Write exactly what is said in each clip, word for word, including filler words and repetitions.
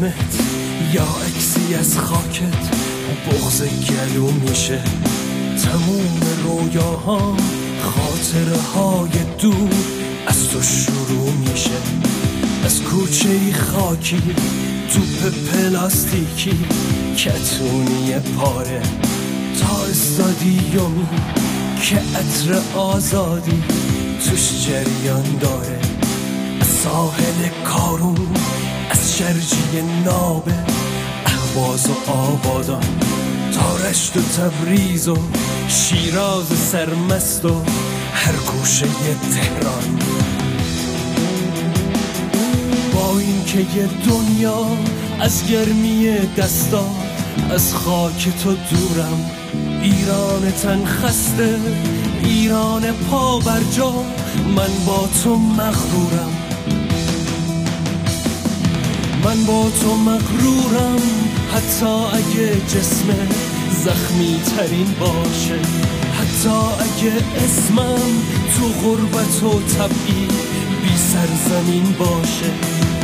اسمت یا عکسی از خاکت بغض گلو میشه. تموم رویاها خاطره های دور از تو شروع میشه. از کوچه خاکی توپ پلاستیکی کتونی پاره تا استادیومی که عطر آزادی توش جریان داره. از ساحل کارون، از شرجی نابه، اهواز و آبادان تا رشت و تبریز و شیراز سرمست و هر گوشه تهران. با این که یه دنیا از گرمی دستا از خاک تو دورم، ایران تن خسته، ایران پا بر جا، من با تو مغرورم. من با تو مغرورم حتی اگه جسم زخمی ترین باشه، حتی اگه اسمم تو غربت و تبعید بی سرزمین باشه.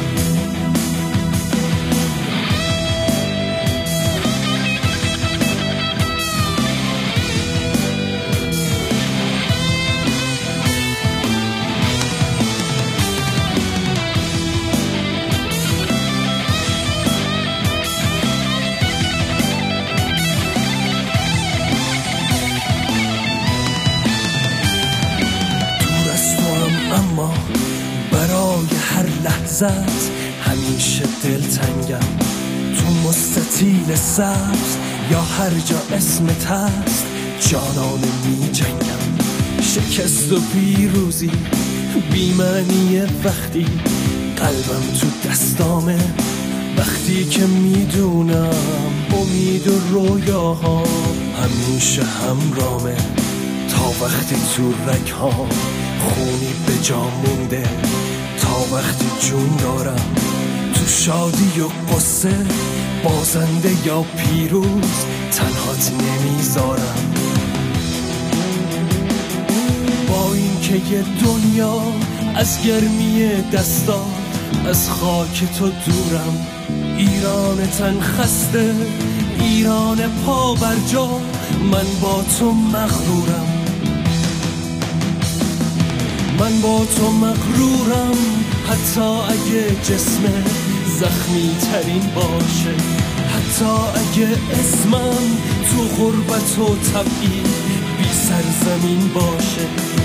برای هر لحظت همیشه دلتنگم. تو مستطیل سبز یا هر جا اسمت هست جانانه می جنگم. شکست و پیروزی بی‌معنی وقتی قلبم تو دستامه، وقتی که میدونم امید و رویاها همیشه همرامه. تا وقتی تو رگ‌هام خونی به جا مونده، تا وقتی جون دارم تو شادی و قصه، بازنده یا پیروز تنهات نمیذارم. با این که یه دنیا از گرمی دستا از خاک تو دورم، ایران تن خسته، ایران پا بر جا، من با تو مغرورم. من با تو مغرورم حتی اگه جسم زخمی ترین باشه، حتی اگه اسمم تو غربت و تبعید بی سرزمین باشه.